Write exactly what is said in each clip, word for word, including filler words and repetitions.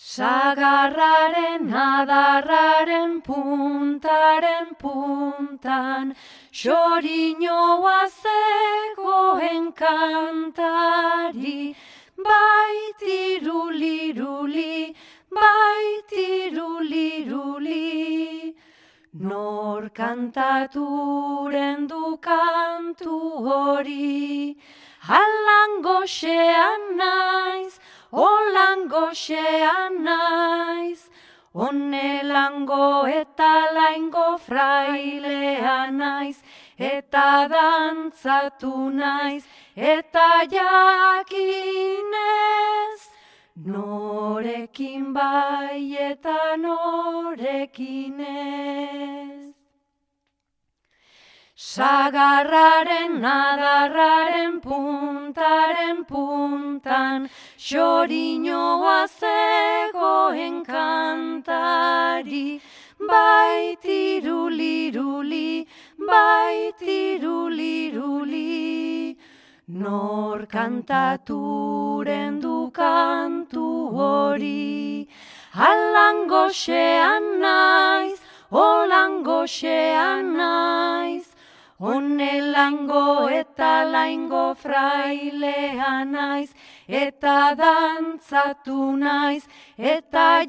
Sagarraren adarraren puntaren puntan, xoriñoa zegoen kantari, bai tiruliruli, bai tiruliruli. Nor kantaturen du kantu hori, halan goxean naiz, holan goxean naiz, onelango eta laingo frailea naiz, eta dantzatu naiz, eta jakinez, norekin bai eta norekin ez. Sagarraren adarraren puntaren puntan, xoriñoa zegoen kantari, bai tiruliruli, bai tiruliruli. Nor kantaturen du kantu hori, halan goxean naiz, holan goxean naiz, onelango eta laingo frailea naiz, eta dantzatu naiz, eta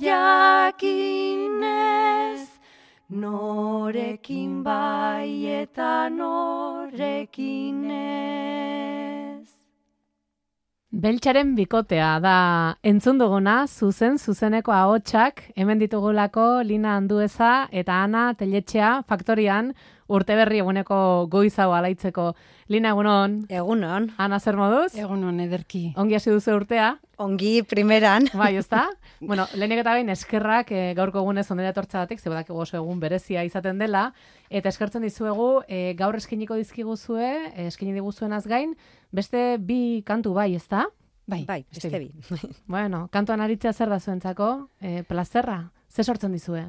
jakinez, norekin bai eta norekin ez. Beltxaren bikotea da entzun duguna, zuzen, zuzeneko ahotsak, hemen ditugulako Lina Andueza eta Ana Telletxea faktorian urte berri eguneko goiz hau alaitzeko. Lina, egunon? Egunon. Ana, zer moduz? Egunon, ederki. Ongi hasi duzu urtea? Ongi primeran. Bai, ezta? Bueno, lehenik eta behin eskerrak e, gaurko egunez ondera etortzagatik, zebadakigu oso egun berezia izaten dela, eta eskertzen dizuegu e, gaur eskiniko dizkiguzue, e, eskini diguzuenaz gain, beste bi kantu bai, ezta? Bai, bai, beste bi. Bueno, kantuan aritzea zer da zuentzako? E, plazerra? Ze sortzen dizue?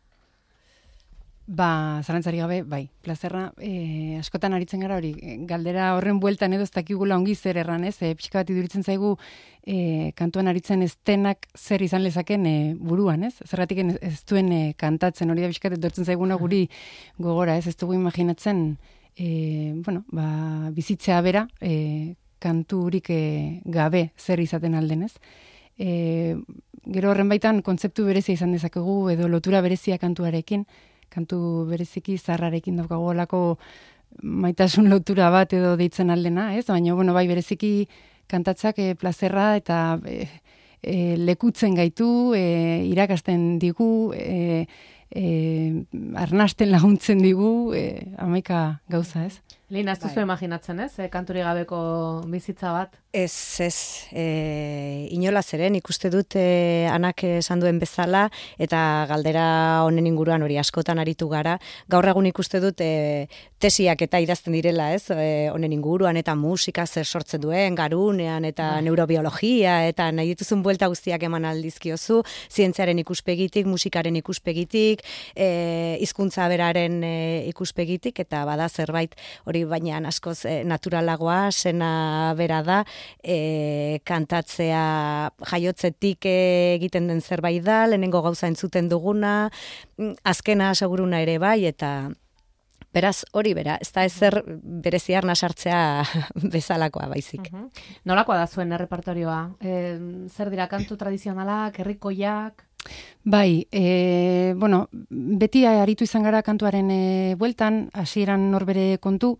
Ba, zalantzari gabe, bai, plazerra, e, askotan aritzen gara hori, galdera horren bueltan edo ez dakigula ongi zer erran, ez, e, pixka bat iduritzen zaigu e, kantuan aritzen ez denak zer izan lezaken e, buruan, ez, zergatik ez, ez duen e, kantatzen, hori da pixka bat edortzen zaiguna guri gogora, ez, ez dugu imaginatzen, e, bueno, ba, bizitzea bera, e, kanturik e, gabe zer izaten alden, ez. E, gero horren baitan kontzeptu berezia izan dezakegu edo lotura berezia kantuarekin, kantu bereziki zarrarekin daukagu olako maitasun lotura bat edo deitzen aldena, ez? Baina, bueno, bai, bereziki kantatzak e, plazerra eta e, e, lekutzen gaitu, e, irakasten digu, e, e, arnasten laguntzen digu, e, hamaika gauza, ez? Lina, ez duzu imaginatzen, ez? E, kanturi gabeko bizitza bat? Ez, ez, e, inolaz ere, ikuste dut e, Anak esan duen bezala, eta galdera honen inguruan hori askotan aritu gara. Gaur egun ikuste dut e, tesiak eta idazten direla, ez? E, honen inguruan eta musika zer sortzen duen, garunean eta neurobiologia, eta nahi dituzun buelta guztiak eman aldizkiozu, zientziaren ikuspegitik, musikaren ikuspegitik, e, hizkuntza beraren e, ikuspegitik, eta bada zerbait hori baina askoz e, naturalagoa, sena bera da, E, kantatzea jaiotzetik egiten den zerbait da, lehenengo gauza entzuten duguna, azkena seguruna ere bai, eta beraz hori bera, ez da ezer bereziar nasartzea bezalakoa baizik. Uh-huh. Nolakoa da zuen errepertorioa? E, zer dira kantu tradizionalak, herrikoiak? Bai, e, bueno, beti aritu izan gara kantuaren e, bueltan, hasieran norbere kontu,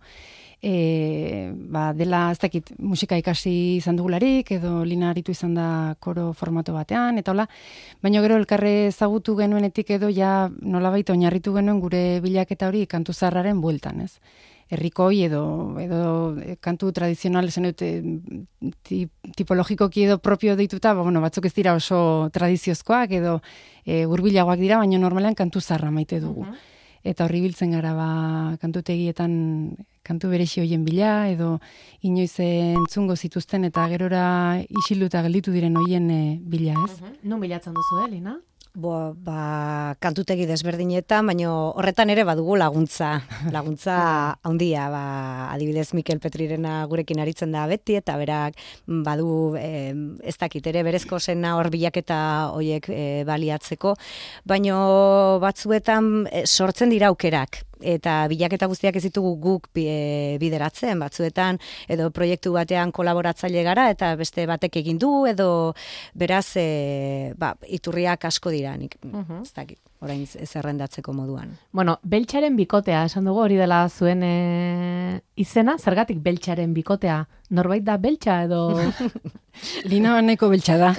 E, ba, dela ez dakit musika ikasi izan dugularik edo Lina aritu izan da koro formato batean eta hola, baina gero elkarre ezagutu genuenetik edo ja nolabait oinarritu genuen gure bilaketa hori kantu zaharraren bueltan, ez? Herrikoi edo edo kantu tradizional esan dut tipologikoki edo propio deituta, ba, bueno, batzuk ez dira oso tradiziozkoak edo e, hurbilagoak dira, baina normalean kantu zaharra maite dugu. Uh-huh. Eta horri biltzen gara ba, kantutegietan kantu berexi hoien bila, edo inoiz entzungo zituzten eta gerora isilduta gelditu diren hoien e, bila, ez? Uh-huh. Nun bilatzen duzu, eh, Lina? Bo, ba, kantutegi desberdinetan, baina horretan ere badugu laguntza. Laguntza handia, ba, adibidez Mikel Petrirena gurekin aritzen da beti, eta berak badu e, ez dakit ere berezko zena hor bilaketa hoiek e, baliatzeko, baina batzuetan e, sortzen dira aukerak. Eta bilaketa guztiak ez ditugu guk bideratzen, batzuetan edo proiektu batean kolaboratzaile gara eta beste batek egin du, edo beraz e, ba, iturriak asko dira, nik uh-huh. ez dakit, orain ez errendatzeko moduan. Bueno, beltxaren bikotea, esan dugu hori dela zuen e, izena, zergatik beltxaren bikotea? Norbait da beltxa edo... Lina baneko beltxa da.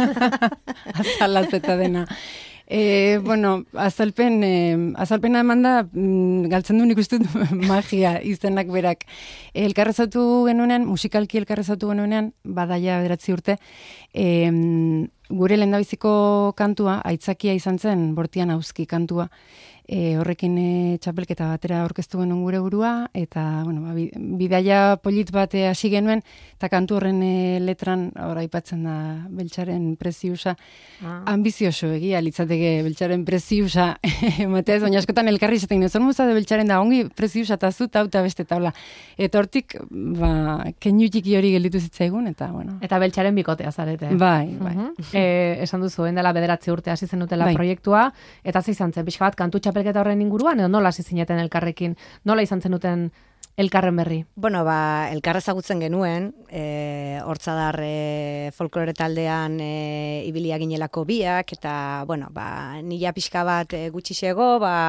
Azalaz eta dena. E, bueno, azalpen, eh, azalpena eman da, mm, galtzen du nik ustut magia izenak berak. Elkarrezatu genuenean, musikalki elkarrezatu genuenean, badaia bederatzi urte, e, gure lehendabiziko kantua, aitzakia izan zen, Bortian Auski kantua, e, horrekin e, txapelketa batera aurkeztu genuen gure burua, eta, bueno, ba, bidaia polit bat hasi genuen, eta kantu horren e, letran, hor aipatzen da, beltxaren preziusa, ah. ambizioso egia, litzateke beltxaren preziusa, ematea ez, baina askotan elkarri izaten, nezor muza de beltxaren da, ongi preziusa eta zu, tauta beste taula. Eta hortik, ba, keinu txiki hori gelditu zitzaigun, eta, bueno. Eta beltxaren bikotea zarete. Bai, bai. Uh-huh. e, esan duzu, dela bederatzi urte hasi zenutela bai. Proiektua, eta ze izan zen, pixka bat, kantu txapelketa horren inguruan, edo nola hasi zineten elkarrekin, nola izan zenuten elkarren berri? Bueno, ba, elkarra ezagutzen genuen, e, hortzadar e, folklore taldean e, ibilia ginelako biak, eta, bueno, ba, nila pixka bat e, gutxixego,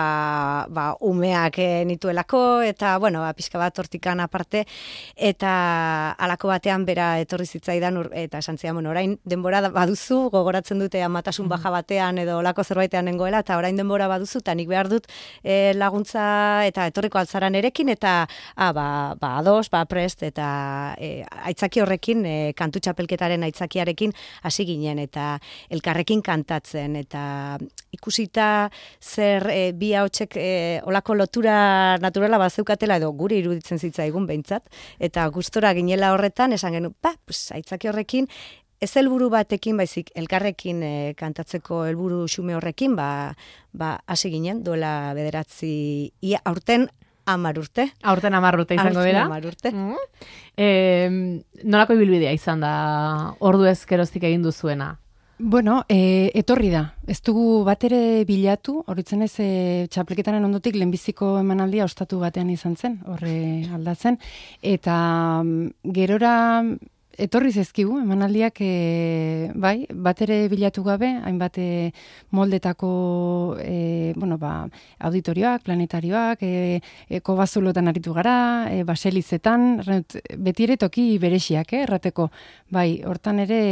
ba, ba, umeak e, nituelako, eta, bueno, ba, pixka bat hortikan aparte, eta halako batean bera etorri zitzaidan, ur, eta esan zian, bueno, orain denbora baduzu, gogoratzen dute amatasun baja batean, edo olako zerbaitean nengoela, eta orain denbora baduzu, eta nik behar dut e, laguntza, eta etorriko altzaran erekin, eta Ah, ba, ba ados, ba prest, eta e, aitzaki horrekin, e, kantu txapelketaren aitzakiarekin hasi ginen, eta elkarrekin kantatzen, eta ikusita zer e, bi ahotsek e, olako lotura naturala bazeukatela, edo guri iruditzen zitzaigun behintzat, eta gustora ginela horretan, esan genuen, ba, pues, aitzaki horrekin, ez helburu batekin, baizik elkarrekin e, kantatzeko helburu xume horrekin, ba, ba hasi ginen, duela bederatzi, ia, aurten, Amar urte. Aurten amar urte izango dira. Amar urte. Mm. E, nolako ibilbidea izan da ordu ezkeroztik egin duzuena? Bueno, e, etorri da. Ez dugu bat ere bilatu, horitzen ez e, txapelketaren ondotik lehenbiziko emanaldia ostatu batean izan zen, horre aldatzen. Eta gerora etorri zezkigu, emanaldiak e, bai, bat ere bilatu gabe, hainbat e, moldetako e, bueno, ba, auditorioak, planetarioak, e, e, kobazulotan aritu gara, e, baselizetan, beti ere toki berexiak, eh, errateko. Bai, hortan ere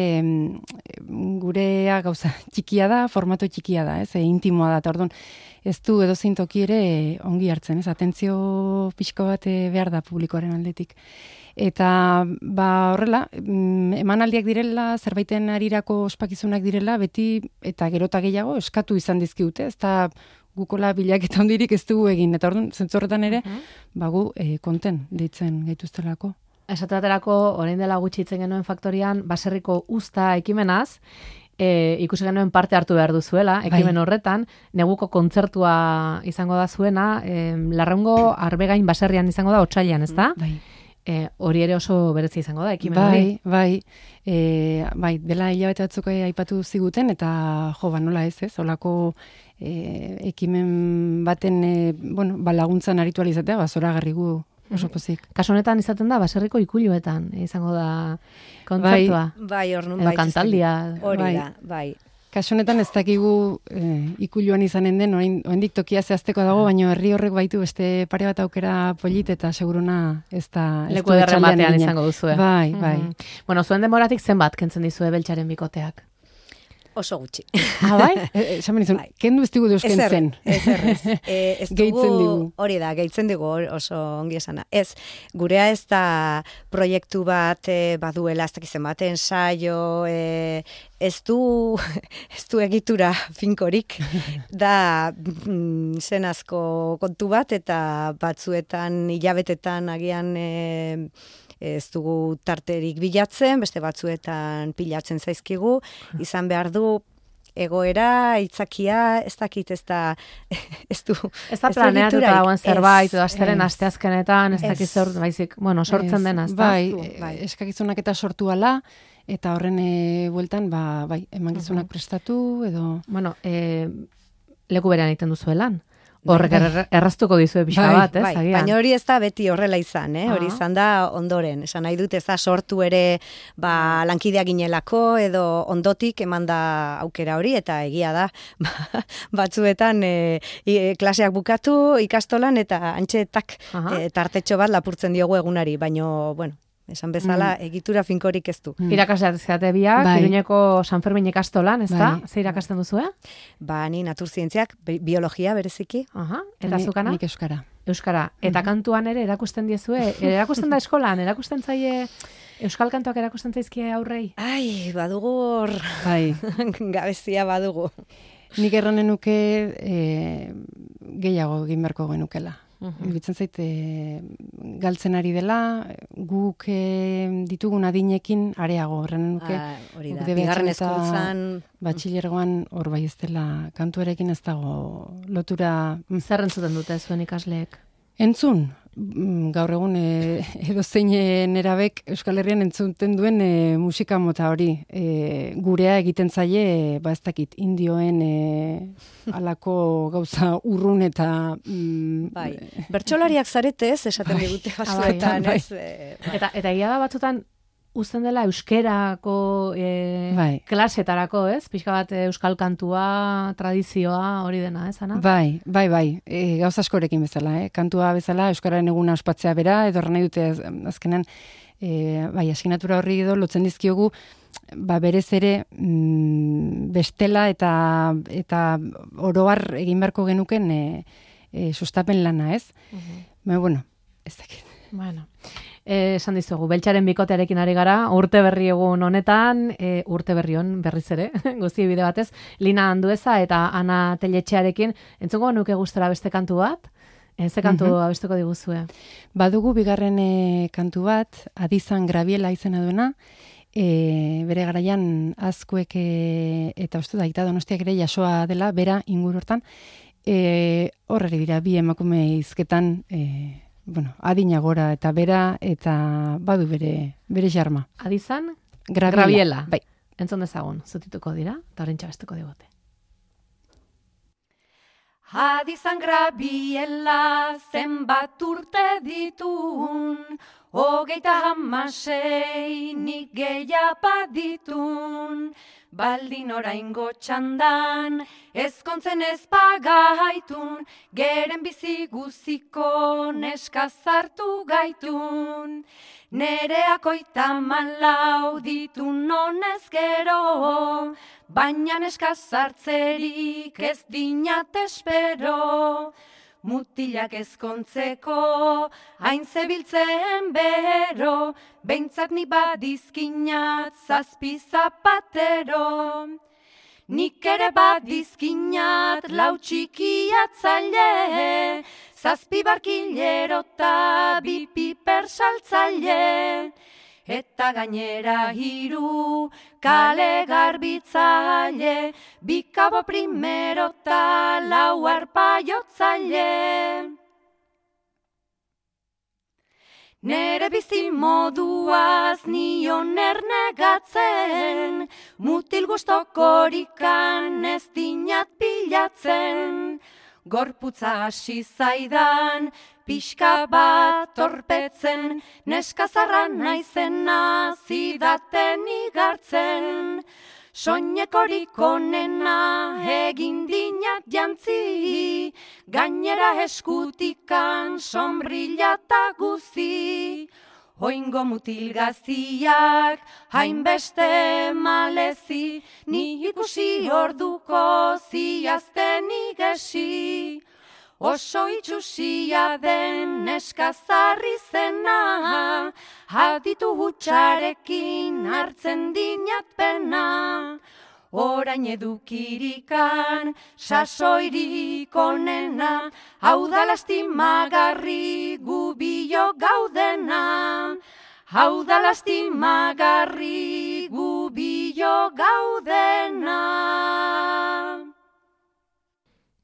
gurea gauza txikia da, formato txikia da, ez, e, intimoa da, eta orduan, ez du edozein toki ere ongi hartzen, ez, atentzio pixko bat behar da publikoaren aldetik. Eta ba horrela, emanaldiak direla, zerbaiten arirako ospakizunak direla, beti eta gerota gehiago eskatu izan dizkiute, ez da gukola bilaketa hondirik ez dugu egin, eta orduan zentzorretan ere, uh-huh. bagu e, konten deitzen gaituztelako. Esaterako, orain dela gutxi itzen genuen faktorian, baserriko usta ekimenaz, E, ikusi genuen parte hartu behar duzuela, ekimen bai. Horretan, neguko kontzertua izango da zuena, e, Larraungo Arbegain baserrian izango da, otsailean, ez da? Bai. E, hori ere oso berezi izango da, ekimen bai, hori. Bai, e, bai, dela hilabete batzuk aipatu ziguten, eta jo, ba, nola ez, ez, olako e, ekimen baten, e, bueno, ba, laguntzan aritualizatea, ba, zora garrigu oso pozik. Kasu honetan izaten da, baserriko ikuluetan izango da kontzertua. Bai, bai, hor nun bai. Edo kantaldia. Hori bai. da, bai. Kasu honetan ez dakigu eh, ikuluan izanen den, oraindik tokia zehazteko dago, baina herri horrek baitu beste pare bat aukera polit eta seguruna ez da... Leku ederren batean izango duzue. Bai, bai. Mm-hmm. Bueno, zuen demoratik zenbat kentzen dizue beltxaren bikoteak? Oso gutxi. Ah, bai? Esan benizun, bai. Kendu ez digu deusken zen. Ez errez. E, ez dugu, hori da, gehitzen dugu oso ongi esana. Ez, gurea ez da proiektu bat e, baduela, ez dakizen bat, ensaio, e, ez du, ez du egitura finkorik, da mm, zen asko kontu bat, eta batzuetan, hilabetetan agian... E, ez dugu tarterik bilatzen, beste batzuetan pilatzen zaizkigu, izan behar du egoera, itzakia, ez dakit ez da, ez du, ez da planeatuta dagoen zerbait, edo asteren ez. asteazkenetan, ez dakit zer, baizik, bueno, sortzen dena, ez da? Bai, bai. Eskakizunak eta sortu ala, eta horren e, bueltan, ba, bai, emankizunak uh-huh. prestatu, edo... Bueno, e, leku berean egiten duzuelan. Horrek er, erraztuko dizue pixka bai, bat, ez? Bai, agian. baina hori ez da beti horrela izan, eh? Hori izan da ondoren. Esan nahi dut ez da sortu ere ba, lankidea ginelako edo ondotik eman da aukera hori, eta egia da batzuetan e, e, klaseak bukatu ikastolan eta antxetak e, tartetxo bat lapurtzen diogu egunari, baino, bueno, esan bezala, mm. egitura finkorik ez du. Mm. Irakasleat ezkate biak, bai. Iruñeko San Fermin ikastolan, ez da? Bai. Ze irakasten duzu, eh? Ba, ni naturzientziak, bi- biologia bereziki. Aha, eta zukana? Nik euskara. Euskara. Eta mm-hmm. kantuan ere erakusten diezue, erakusten da eskolan, erakusten zaie... Euskal kantuak erakusten zaizkie aurrei? Ai, badugu hor... Bai. Gabezia badugu. Nik erranen nuke e, gehiago egin beharko genukela. Uhum. Bitzen zait, e, galtzen ari dela, guk e, ditugun adinekin areago, horren nuke. Ah, hori da, bigarren hezkuntzan... Batxilergoan hor bai ez dela, kantuarekin ez dago lotura... Zer entzuten dute zuen ikasleek? Entzun, gaur egun e, edo zein nerabek Euskal Herrian entzuten duen e, musika mota hori. E, gurea egiten zaie, e, ba ez dakit, indioen e, alako gauza urrun eta... Mm, bai, bertsolariak zaretez, esaten digute batzuetan, bai, ez? E, bai. Eta, eta egia da batzutan, uzten dela euskerako e, bai. klasetarako, ez? Pixka bat euskal kantua, tradizioa, hori dena, ez, Ana? Bai, bai, bai. E, gauza askorekin bezala, eh? Kantua bezala, euskararen eguna ospatzea bera, edo nahi dute azkenan, e, bai, asignatura horri edo lotzen dizkiogu, ba, berez ere mm, bestela eta eta oroar egin beharko genuken e, e, sustapen lana, ez? Uh-huh. Baina, bueno, ez dakit. Bueno, eh, esan dizugu, beltxaren bikotearekin ari gara, urte berri egun honetan, e, urte berri hon berriz ere, guzti bide batez, Lina Andueza eta Ana Teletxearekin, entzuko nuke gustora beste kantu bat? E, ze kantu uh-huh. abestuko diguzue? Badugu bigarren e, kantu bat, Adizan Grabiela izena duena, e, bere garaian azkuek e, eta uste da, Aita Donostiak ere jasoa dela, bera inguru hortan, e, horreri dira, bi emakume izketan, e, bueno, adina gora eta bera, eta badu bere, bere jarma. Adizan? Grabiela. Grabiela. Bai. Entzun dezagun, zutituko dira, eta horren txabestuko digote. Adizan Grabiela zenbat urte ditun, hogeita hamasei nik gehiapa ditun, baldin oraingo txandan, ezkontzen ez pagaitun, geren bizi guziko neska zartu gaitun. Nereak oita malau ditun honez gero, baina neska zartzerik ez dinat espero. Mutilak ezkontzeko, hain zebiltzen bero, behintzat ni badizkinat zazpi zapatero. Nik ere badizkinat lau txikiatzaile, zazpi barkilero eta bi piper saltzaile. Eta gainera hiru kale garbitzaile, bi kabo primero eta lau arpa jotzaile. Nere bizi moduaz nion ernegatzen, mutil gustokorikan ez dinat pilatzen. Gorputza hasi zaidan, pixka bat torpetzen, neskazarra naizena zidaten igartzen. Soinekorik onena egin dinat jantzi, gainera eskutikan sombrilla eta guzi. Oingo mutil gaziak, hainbeste malezi, ni ikusi orduko ziazten igesi. Oso itxusia den neskazarri zena, aditu hutsarekin hartzen dinat pena. Orain edukirikan sasoirik onena, hau da lastimagarri gu biok gaudena. Hau da lastimagarri gu biok gaudena.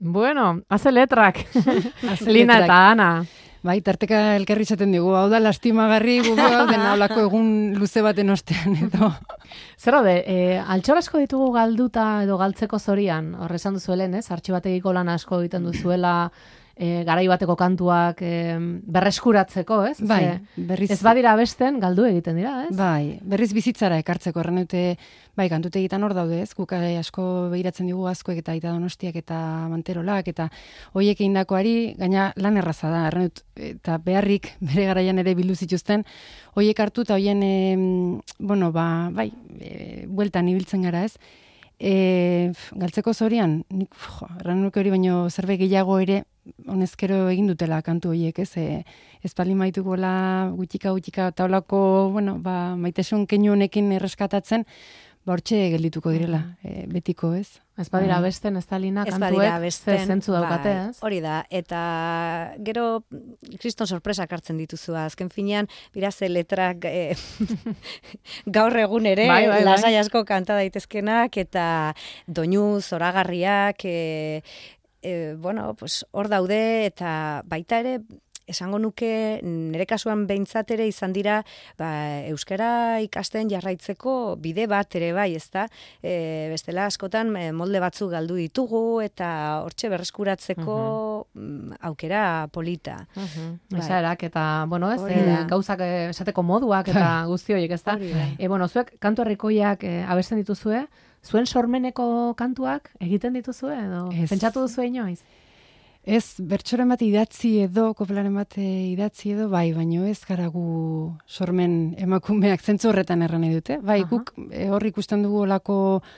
Bueno, haze letrak. Haze Lina letrak. eta Ana. Bai, tarteka elkarri izaten digu, hau da lastimagarri gugu, dena olako egun luze baten ostean, edo. Zer hode, e, altxor asko ditugu galduta edo galtzeko zorian, horre esan duzuelen, ez? Artxibategiko lan asko egiten duzuela, e, garai bateko kantuak e, berreskuratzeko, ez? Bai, Ze, berriz... ez badira besten, galdu egiten dira, ez? Bai, berriz bizitzara ekartzeko, erran dute, bai, kantutegitan hor daude, ez? Guk asko begiratzen digu askoek eta Aita Donostiak eta Manterolak, eta hoiek egindakoari, gaina lan erraza da, erran dut, eta beharrik bere garaian ere bildu zituzten, hoiek hartu eta hoien, e, bueno, ba, bai, e, bueltan ibiltzen gara, ez? E, galtzeko zorian, nik, jo, erran nuke hori baino zerbait gehiago ere, honezkero egin dutela kantu horiek, ez? E, espaldi maitukola gutxika gutxika taulako, bueno, ba, maitesun keinu honekin erreskatatzen, ba hortxe geldituko direla, e, betiko, ez? Ez badira besten, ez da Lina, Ez kantuek, badira besten, ze zentzu daukate, bai, ez? hori da, eta gero kriston sorpresak hartzen dituzu, azken finean, biraze letrak e, gaur egun ere, Bai, bai, bai. lasai asko kanta daitezkenak, eta doinu zoragarriak, e, e, bueno, pues, hor daude, eta baita ere, esango nuke, nire kasuan behintzat ere izan dira, ba, euskara ikasten jarraitzeko bide bat ere bai, ezta? E, bestela askotan e, molde batzuk galdu ditugu eta hortxe berreskuratzeko uh-huh. aukera polita. Uh-huh. Bai. Esaerak eta, bueno, ez, Hori e, da. gauzak e, esateko moduak eta guzti horiek, ezta? Hori da. E, bueno, zuek kantu herrikoiak e, abesten dituzue, zuen sormeneko kantuak egiten dituzue edo Ez. pentsatu duzu inoiz? Ez, bertsoren bat idatzi edo, koplaren bat idatzi edo, bai, baino ez gara gu sormen emakumeak zentzu horretan erran nahi dute. Bai, Aha. guk e, hor ikusten dugu olako,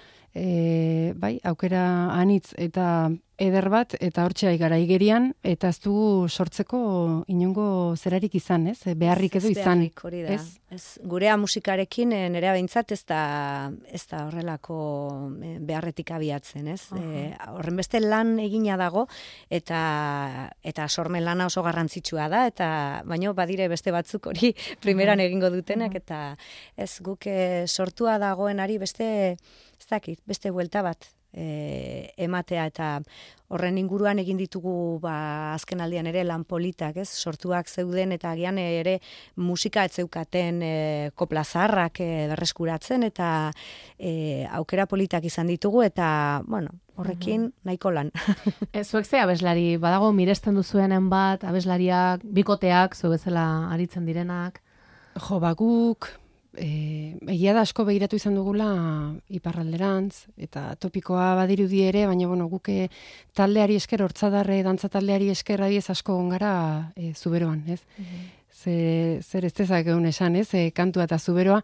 e, bai, aukera anitz eta eder bat, eta hortxe gara igerian, eta ez dugu sortzeko inongo zerarik izan, ez? Beharrik edo Ez izan. beharrik, hori da. Ez? Ez, gurea musikarekin e, nerea behintzat ez da, ez da horrelako e, beharretik abiatzen, ez? E, horren beste lan egina dago, eta eta sormen lana oso garrantzitsua da, eta baino badire beste batzuk hori primeran egingo dutenak, eta ez guk e, sortua dagoenari beste, ez dakit, beste buelta bat e, ematea, eta horren inguruan egin ditugu ba, azken aldian ere lan politak, ez? Sortuak zeuden eta agian ere musika ez zeukaten e, kopla zaharrak e, berreskuratzen, eta e, aukera politak izan ditugu, eta bueno, horrekin nahiko lan. E, zuek ze abeslari, badago miresten duzuenen bat, abeslariak, bikoteak, zu bezala aritzen direnak? Jo, baguk, e, egia da asko begiratu izan dugula iparralderantz, eta topikoa badirudi ere, baina bueno, guke taldeari esker, hortzadarre dantza taldeari esker adiez asko gongara e, zuberoan, ez? Ze, zer ez tezak egun esan, ez? E, kantua eta zuberoa.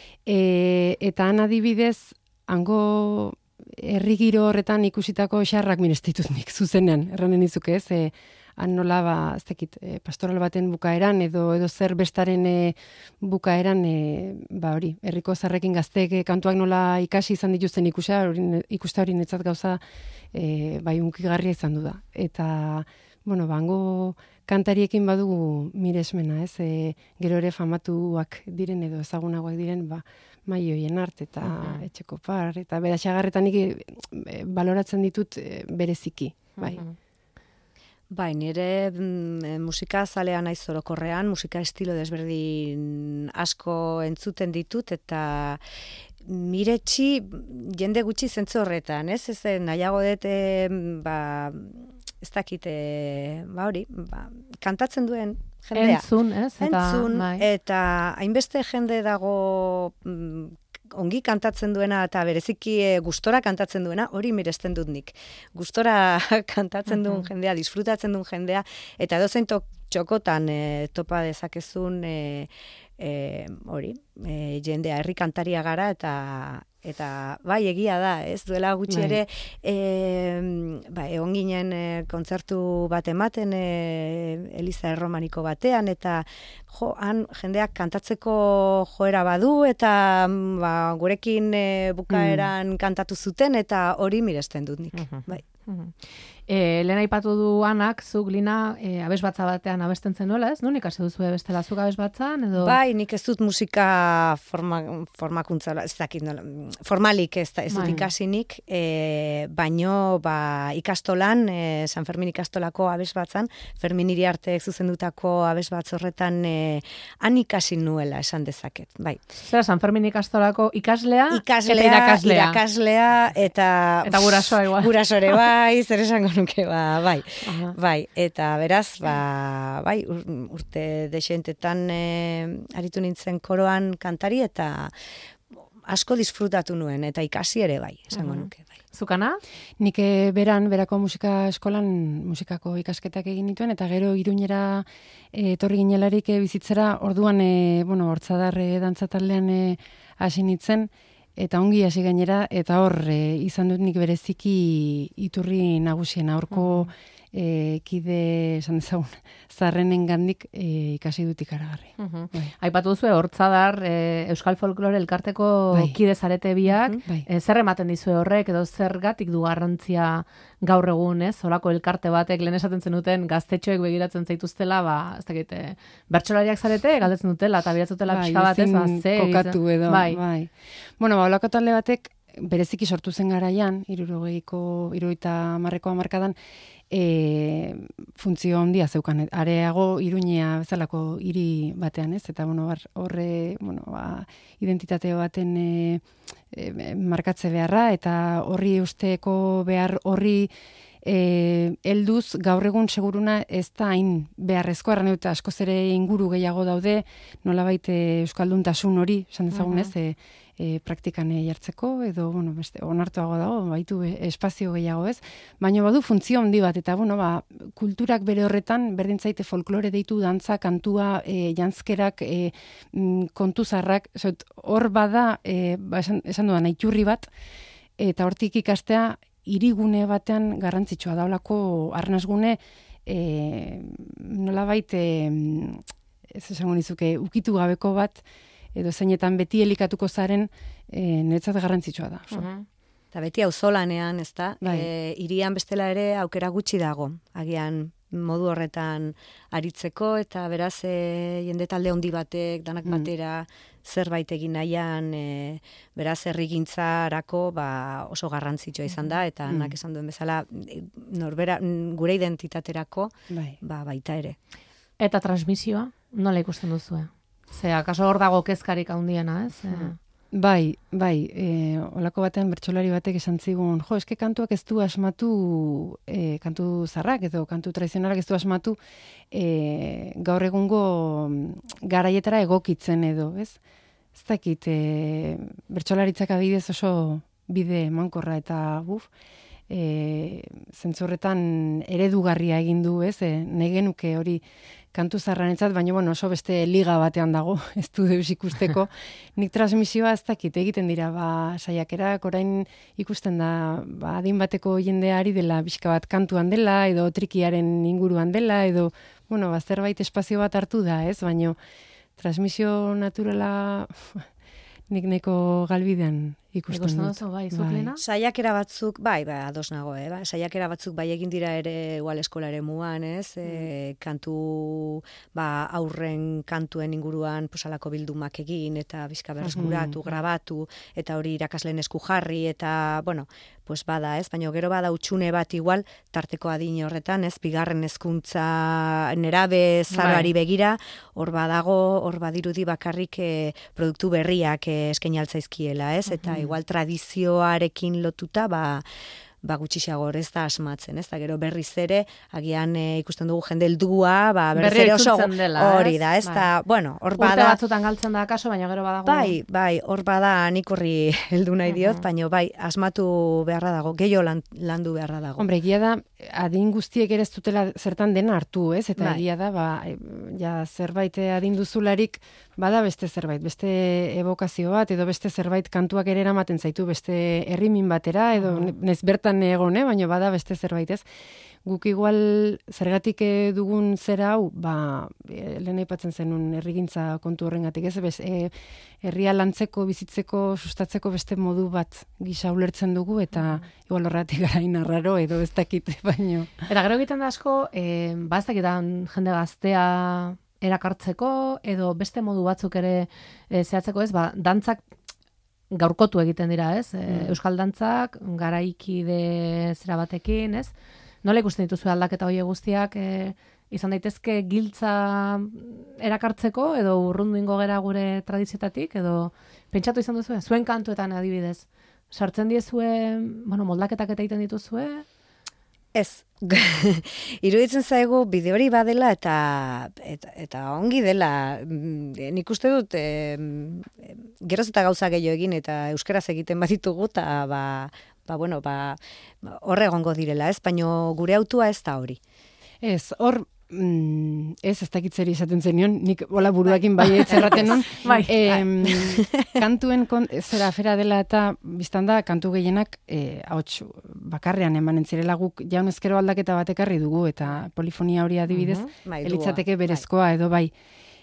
E, eta han adibidez, hango herri giro horretan ikusitako xarrak mirestitut nik zuzenean, erranen izuke, ez? E, han nola, ba, ez dakit, e, pastoral baten bukaeran, edo edo zer bestaren e, bukaeran, e, ba hori, herriko zarrekin gazteek e, kantuak nola ikasi izan dituzten ikusia, hori, ikusta hori netzat gauza, e, bai, unkigarria izan du da. Eta, bueno, bango kantariekin badugu miresmena, ez? E, gero ere famatuak diren edo ezagunagoak diren, ba, Maioien art eta Mhm. etxeko par, eta beraxagarretan nik e, baloratzen ditut e, bereziki, bai. Bai, nire mm, musika zalea naiz orokorrean, musika estilo desberdin asko entzuten ditut, eta miretsi jende gutxi zentzu horretan, ez? Ez nahiago dut, e, ba, ez dakit, e, ba hori, ba, kantatzen duen jendea. Entzun, ez? Eta, Entzun, bai. eta hainbeste jende dago mm, ongi kantatzen duena eta bereziki e, gustora kantatzen duena, hori miresten dut nik. Gustora kantatzen duen jendea, disfrutatzen duen jendea, eta edozein to- txokotan e, topa dezakezun e, e, hori, e, jendea, herri kantaria gara, eta eta bai egia da, ez duela gutxi Bai. ere e, ba, egon ginen e, kontzertu bat ematen e, Eliza Erromaniko batean, eta jo, han jendeak kantatzeko joera badu, eta mm, ba, gurekin e, bukaeran kantatu zuten, eta hori miresten dut nik. Mhm. Bai. Mhm. E, lehen aipatu du Anak, zuk Lina, e, abesbatza batean abesten zenuela, ez? Nun ikasi duzu bestela zuk abesbatzan, edo? Bai, nik ez dut musika forma, formakuntza, ez dakit nola, formalik ez, ez dut Bai. ikasinik, e, baino ba, ikastolan, e, San Fermin ikastolako abesbatzan, Fermin Iriartek zuzendutako abesbatz horretan e, han ikasi nuela, esan dezaket, bai. Zera, San Fermin ikastolako ikaslea, Ikaslea, eta irakaslea. irakaslea, eta... Eta gurasoa igual. Gurasore bai, zer esango nuke, ba, bai. Aha. Bai, eta beraz, ba, bai, ur- urte desentetan e, aritu nintzen koroan kantari, eta asko disfrutatu nuen, eta ikasi ere bai, esango Mhm. nuke, bai. Zukana? Nik eh, beran, berako musika eskolan musikako ikasketak egin dituen, eta gero Iruñera eh, etorri ginelarik eh, bizitzera, orduan, eh, bueno, hortzadar eh, dantza taldean eh, hasi nintzen, eta ongi hasi gainera, eta hor eh, izan dut nik bereziki iturri nagusien aurko eh, kide, esan dezagun, zarrenen gandik eh, ikasi dut ikaragarri. Mhm. Bai. Aipatu duzu hortzadar e, Euskal Folklore elkarteko Bai. kide zarete biak, Mhm. Bai. e, zer ematen dizue horrek edo zergatik du garrantzia gaur egun, ez? Holako elkarte batek lehen esaten zenuten gaztetxoek begiratzen zaituztela, ba, ez dakit, e, bertsolariak zarete galdetzen dutela eta biratzutela Bai, pixka bat, ez? Ba, ezin ze kokatu edo, bai. bai. Bueno, ba, holako talde batek bereziki sortu zen garaian, hirurogeiko, hirurogeita hamarreko hamarkadan, e, funtzio handia zeukan, areago Iruñea bezalako hiri batean, ez? Eta bueno, bar- horre, bueno, ba, identitate baten e, e, markatze beharra eta horri usteko behar horri e, helduz gaur egun seguruna ez da hain beharrezkoa, erran dut askoz ere inguru gehiago daude, nolabait e, euskalduntasun hori, esan dezagun ez, e, e, praktikan e, jartzeko, edo, bueno, beste, onartuago dago, baitu e, espazio gehiago ez, baina badu funtzio handi bat, eta, bueno, ba, kulturak bere horretan, berdin zaite folklore deitu, dantza, kantua, e, janzkerak, e, mm, kontuzarrak, zot, hor bada, e, ba, esan, esan dudan, iturri bat, eta hortik ikastea, hirigune batean garrantzitsua da, holako arnasgune, e, nolabait, e, ez esango nizuke, ukitu gabeko bat, edo zeinetan beti elikatuko zaren, e, niretzat garrantzitsua da. Oso. Mhm. Eta beti auzolanean, ez da, Bai. e, irian bestela ere aukera gutxi dago, agian modu horretan aritzeko, eta beraz e, jende talde handi batek, danak Mm. batera, zerbait egin nahian, e, beraz herrigintzarako ba, oso garrantzitsua izan da, eta Mm. anak esan duen bezala, e, norbera, gure identitaterako, Bai. ba, baita ere. Eta transmisioa, nola ikusten duzue? Ze, akaso hor dago kezkarik handiena, ez? E, Bai, bai, e, olako batean bertsolari batek esan zigun, jo, eske kantuak ez du asmatu, e, kantu zarrak edo kantu tradizionalak ez du asmatu, e, gaur egungo mm, garaietara egokitzen edo, ez? Ez dakit, e, bertsolaritzak adibidez oso bide emankorra eta buf, e, zentzurretan eredugarria egin du, ez? E, nahi genuke hori kantu zarranetzat, baina bueno, oso beste liga batean dago, ez du deus ikusteko. Nik transmisioa ez dakit egiten dira, ba, saiakerak orain ikusten da, ba, adin bateko jendeari dela pixka bat kantuan dela, edo trikiaren inguruan dela, edo, bueno, ba, zerbait espazio bat hartu da, ez? Baina transmisio naturala nik neko galbidean ikusten ikusten dut. duzu, bai, zuk Lena? Saiakera batzuk, bai, bai, ados nago, eh? Ba, saiakera batzuk bai egin dira ere igual eskola ere muan, ez? E, kantu, ba, aurren kantuen inguruan posalako bildumak egin, eta bizka berreskuratu, grabatu, eta hori irakasleen esku jarri, eta, bueno, pues bada, ez? Baina gero bada utxune bat igual, tarteko adin horretan, ez? Bigarren hezkuntza nerabe zaroari begira, hor badago, hor badirudi bakarrik eh, produktu berriak eh, eskaini altzaizkiela, ez? Eta igual tradizioarekin lotuta, ba, ba gutxiago ez da asmatzen, ez da gero berriz ere, agian e, ikusten dugu jende heldua, ba berriz Berriro ere oso itzultzen dela, hori ez? da, ez Bai. da, bueno, hor Urte bada, batzutan galtzen da kaso, baina gero badago. bai, bai, hor bada nik horri heldu nahi diot, Mhm. baina bai, asmatu beharra dago, gehiago lan, landu beharra dago. Hombre, egia da, adin guztiek ere ez dutela zertan dena hartu, ez? Eta Bai. egia da, ba, e, ja, zerbait adin duzularik, bada beste zerbait, beste evokazio bat, edo beste zerbait kantuak ere eramaten zaitu, beste herrimin batera, edo nez bertan egon, eh? Baina bada beste zerbait, ez? Guk igual zergatik eh, dugun zera hau, ba, e, lehen aipatzen zenun herrigintza kontu horrengatik, ez? Bez, e, herria lantzeko, bizitzeko, sustatzeko beste modu bat gisa ulertzen dugu, eta igual horretik gara inarraro, edo ez dakit baino. Eta gero egiten da asko, eh, ba ez dakitan jende gaztea erakartzeko, edo beste modu batzuk ere e, zehatzeko ez, ba, dantzak gaurkotu egiten dira, ez? E, Euskal dantzak, garaikide zera batekin, ez? Nola ikusten dituzu aldaketa horiek guztiak, e, izan daitezke giltza erakartzeko, edo urrundu ingo gera gure tradizioetatik, edo pentsatu izan duzu, zuen kantuetan adibidez, sartzen diezue, bueno, moldaketak eta egiten dituzue? Ez, iruditzen zaigu bide hori badela eta, eta, eta ongi dela. Nik uste dut e, geroz eta gauza gehiago egin eta euskaraz egiten baditugu eta ba, ba, bueno, ba, horre egongo direla, ez? Baina gure autua ez da hori. Ez, hor, mm, ez, ez dakitzeri esaten zenion, nik hola buruakin bai etzerraten non. Bai. E, kantuen kon, zera afera dela eta biztan da, kantu gehienak e, ahots bakarrean emanen zirela guk jaun ezkero aldaketa bat ekarri dugu eta polifonia hori adibidez, uh-huh. bai, elitzateke berezkoa edo bai.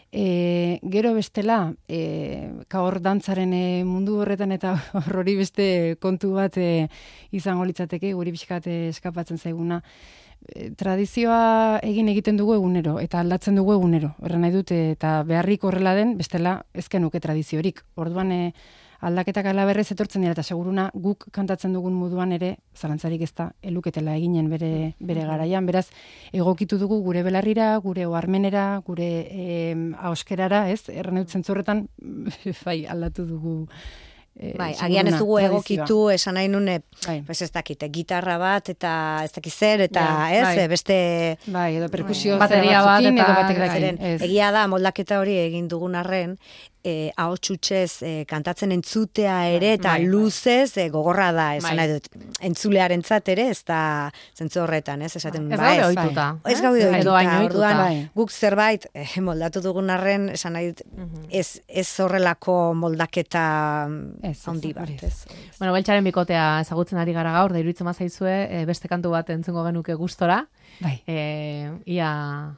E, gero bestela, e, hor dantzaren e, mundu horretan eta hori beste kontu bat e, izango litzateke, guri pixkat e, eskapatzen zaiguna. E, tradizioa egin egiten dugu egunero, eta aldatzen dugu egunero. Horren nahi dut, eta beharrik horrela den, bestela ezkenuke tradiziorik. Orduan, e, aldaketak alaberrez etortzen dira, eta seguruna guk kantatzen dugun moduan ere, zalantzarik ez da, eluketela eginen bere, bere garaian. Beraz, egokitu dugu gure belarrira, gure oharmenera, gure e, ahoskerara, ez? Erran dut zentzorretan, bai, aldatu dugu. E, bai, agian ez dugu egokitu, esan nahi nune, bai. Pues ez dakite, gitarra bat, eta ez dakiz zer, eta ja, ez, bai. beste... Bai, edo perkusio bateria bat, batzukin, eta, edo batek bai, dakiren. egia da, moldaketa hori egin dugun arren, e, ahotsutxez e, kantatzen entzutea ere, eta bai, bai. luzez e, gogorra da, esan Bai. nahi dut, entzulearentzat ere, ez da zentzu horretan, ez, esaten, Ez ba, gaude ez, ohituta. ez gaude Edo ohituta, hain ohituta. orduan, Bai. guk zerbait e, moldatu dugun arren, esan nahi dut, ez, ez horrelako moldaketa Ez, ez, handi hori bat, ez. ez. Bueno, beltxaren bikotea ezagutzen ari gara gaur, da iruditzen mazaizue, e, beste kantu bat entzungo genuke gustora. Bai. E, ia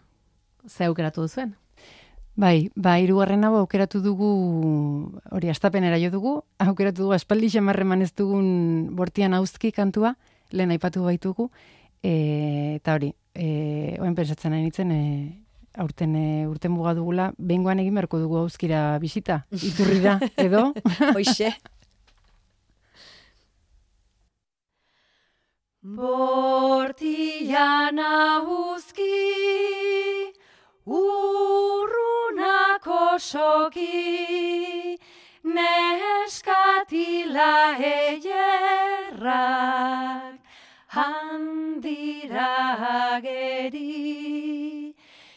ze aukeratu duzuen? Bai, ba, hirugarren hau aukeratu dugu, hori astapenera jo dugu, aukeratu dugu aspaldi xamarreman ez dugun bortian hauzki kantua, lehen aipatu baitugu, e, eta hori, e, oen pensatzen nahi nintzen, e, aurten e, urten muga dugula, behingoan egin beharko dugu hauzkira bisita, iturrira, edo? Hoixe. Bortian ahuzki, urrunako soki, neskatila eierrak, handira geri,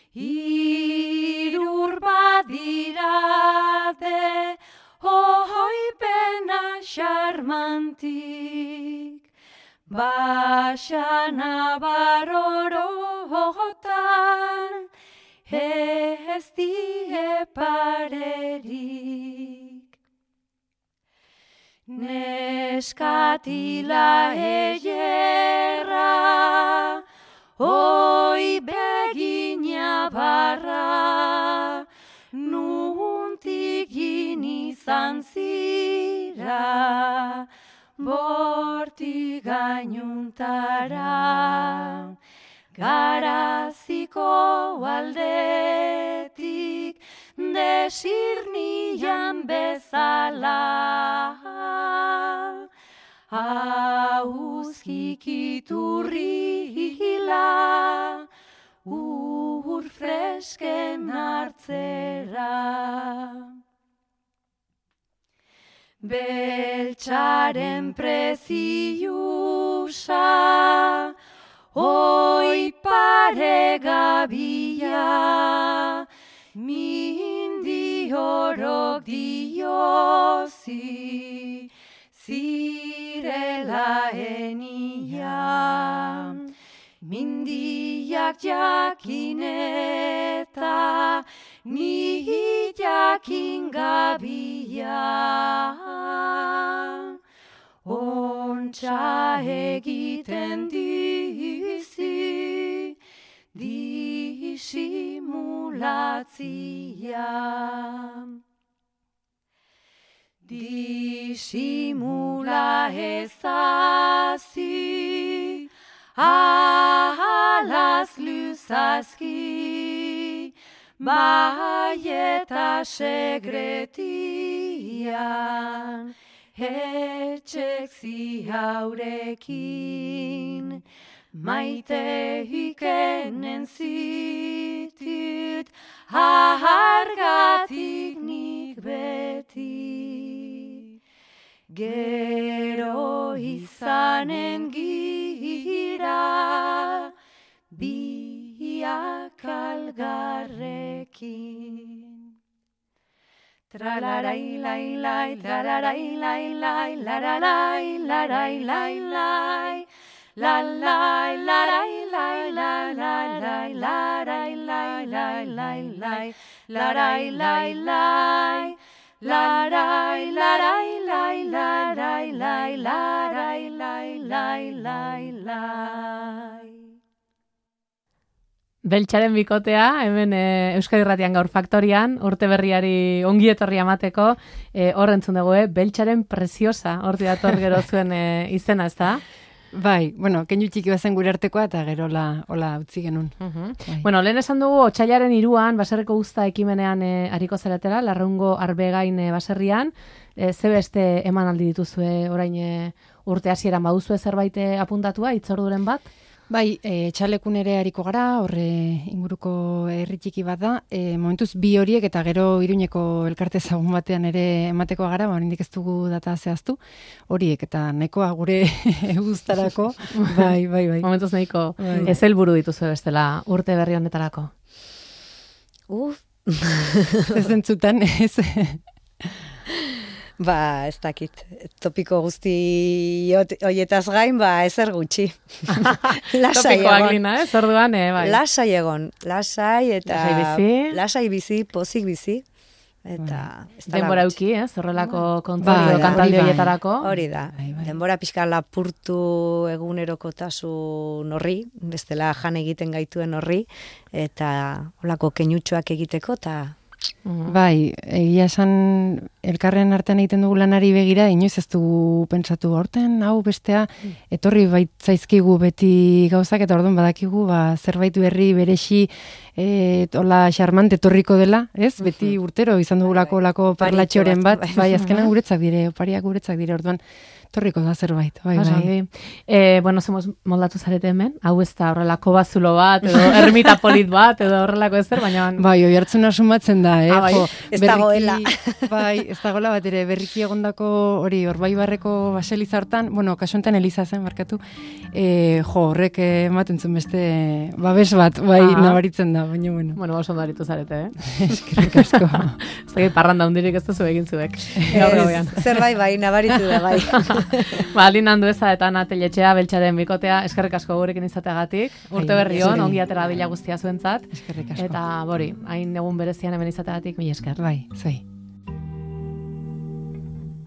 irur badirate, ohoipena xarmantik. Basana barorotan, ez die parerik. Neskatila eierra, oi begina barra, nuntik izan zira, borti gainuntara, garaziko aldetik, desirnian bezala, ahuzkik iturrila, ur fresken hartzera. Beltxaren preziusa, oi paregabia, mindi orok diozi, zirela enia. Mindiak jakineta, ni jakin gabia. Ontsa egiten dizi, disimulatzia. Disimula ezazi, zazki, bai eta segretian, etxek ziaurekin, maite ikenen zitut, ahargatik nik beti. Gero izanen gira, biak algarrekin. Tralarai lai lai, lararai lai lai, lararai larai lai lai, la lai larai lai lai lai larai lai lai lai lai, larai lai lai, larai larai lai larai lai larai lai lai lai lai. Beltxaren bikotea, hemen e, Euskadi Irratian gaur faktorian, urte berriari ongi etorri amateko, e, hor entzun dugu, e, Beltxaren preziosa, horti dator gero zuen e, izena, ez da? Bai, bueno, keinu txiki bazen gure artekoa eta gero la, hola utzi genuen. Uh-huh. Bai. Bueno, lehen esan dugu, otsailaren iruan, baserriko guzta ekimenean e, hariko zeretela, Larraungo Arbegain e, baserrian, e, ze beste eman aldi dituzue orain e, urte hasieran baduzue zerbait e, apuntatua, itzorduren bat? Bai, e, txalekun ere hariko gara, horre inguruko herri txiki bat da. E, momentuz bi horiek eta gero Iruñeko elkarte ezagun batean ere emateko gara, ba, oraindik ez dugu data zehaztu. Horiek eta nahikoa gure guztarako. Bai, bai, bai. Momentuz nahiko Bai. ez helburu dituzue bestela urte berri honetarako. Uf, Ez entzutan, ez. ba, ez dakit, topiko guzti hoietaz gain, ba, ezer gutxi. Lasai Topikoak egon. lina, ez? Orduan, e, bai. Lasai egon, lasai eta Lasai bizi. lasai bizi, pozik bizi. Eta ez dala Denbora gutxi. euki, ez? Horrelako Bai, kontzertu hori kantaldi bai. horietarako. Hori da, Bai, bai. denbora pixka lapurtu egunerokotasun horri, bestela jan egiten gaituen horri, eta holako keinutxoak egiteko, eta Mhm. Bai, egia esan elkarren artean egiten dugu lanari begira, inoiz ez dugu pentsatu aurten, hau bestea, etorri baitzaizkigu beti gauzak, eta orduan badakigu, ba, zerbait berri beresi, e, hola xarmante etorriko dela, ez? Beti urtero izan dugulako lako Oparitxo perlatxoren bat, bat, bai. bai, azkenan guretzak dire, opariak guretzak dire, orduan, etorriko da zerbait, bai, Oso bai. ongi. Eh, bueno, zemoz moldatu zarete hemen, hau ez da horrelako bazulo bat, edo ermita polit bat, edo horrelako ezer, baina... Bai, oi hartzuna sumatzen da, eh? Ah, bai. Jo, Ez berriki- dagoela. Bai, ez dagoela bat ere, berriki egondako hori, Orbaibarreko baseliza hartan, bueno, kasu honetan Eliza zen, markatu, e, jo, horrek eh, ematen zuen beste babes bat, bai, Ah. nabaritzen da, baina, bueno. Bueno, oso ondo aritu zarete, eh? Eskerrik asko. Ez dakit parranda hundirik ez duzu egin zuek. Gaur gauean. ez, zerbait bai, nabaritu da, bai. Ba, Alin Andueza eta Ana Telletxea, Beltxaren bikotea, eskerrik asko gurekin izateagatik. Urte berri on, zuri. ongi atera bila guztia zuentzat. Eskerrik asko. Eta, bori, hain egun berezian hemen izateagatik, mila esker. Bai, zuei.